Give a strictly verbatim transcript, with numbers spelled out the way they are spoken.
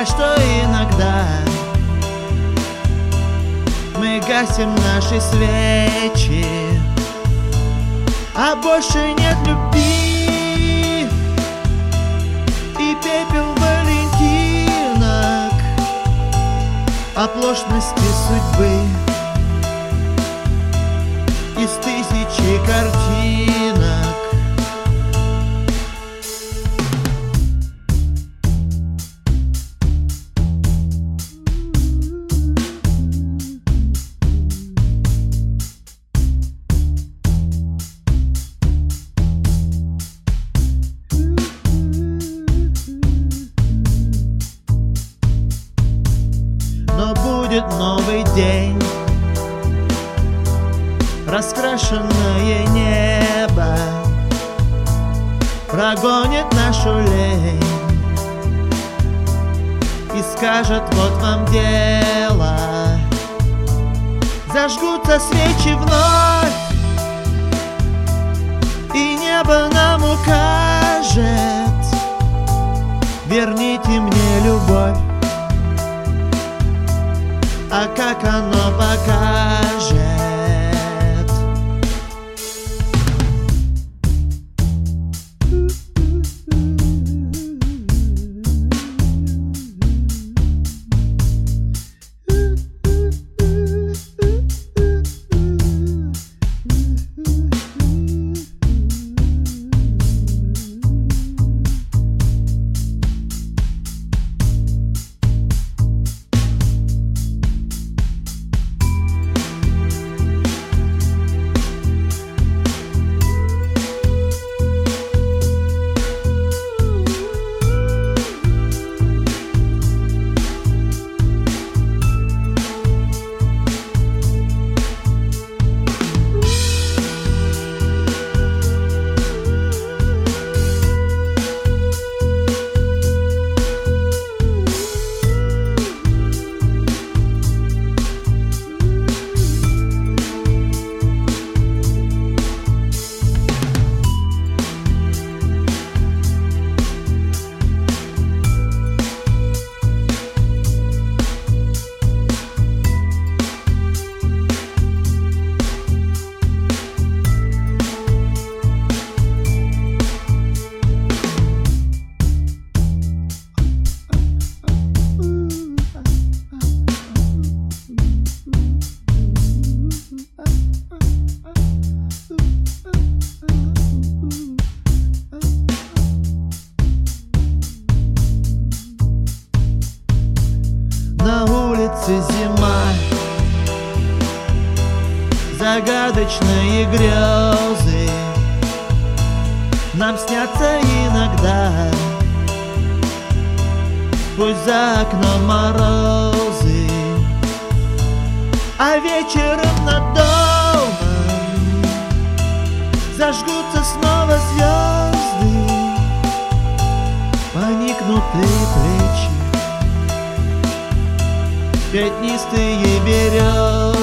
Жаль, что иногда мы гасим наши свечи, а больше нет любви и пепел валентинок, оплошности судьбы из тысячи картинок. Но будет новый день, раскрашенное небо прогонит нашу лень и скажет: вот вам дело. Зажгутся свечи вновь, и небо нам укажет: верните мне любовь. А как оно покажет? На улице зима, загадочные грезы нам снятся иногда. Пусть за окном морозы, а вечером над домом зажгутся снова звезды, поникнутые плечи, пятнистые березы.